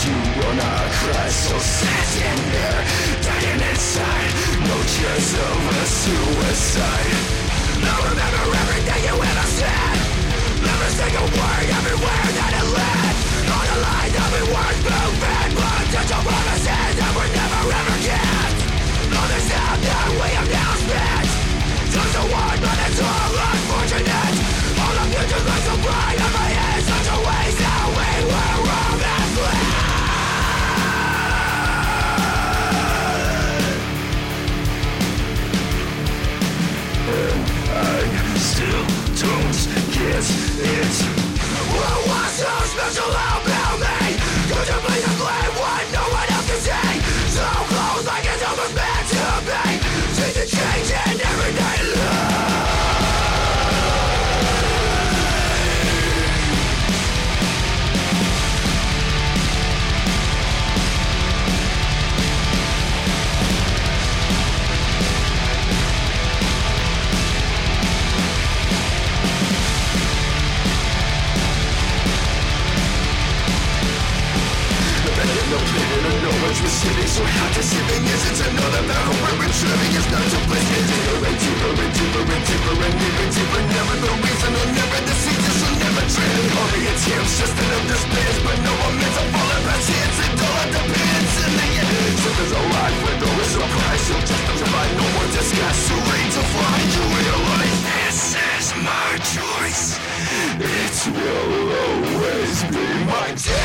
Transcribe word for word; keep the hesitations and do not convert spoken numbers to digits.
you will not cry, so sitting there, dying inside. No chance of a suicide. Now remember everything you ever said. Never say a word everywhere that it led. All the lines of it words moving, but potential promises that we never ever get. All the sound that we have now spent. Just a one, but it's all unfortunate. All of you just like some pride of my head. Such a waste that we were wrong and glad. Still don't get it. What was so special about me? Could you please explain what no one else can see? So close like it's almost meant to be. See the change in everyday life. No pain and no one's receiving. So how deceiving is it to know that battle we're retrieving is not to place it deeper and deeper and deeper and deeper and even deeper. Never the reason or never the season, so never dream. Only attempts just enough to space, but no one meant to fall in past hands. It all depends in the end. So there's a life with no surprise. So just to find no more disguise. So ready to fly, you realize this is my choice. It will always be my day.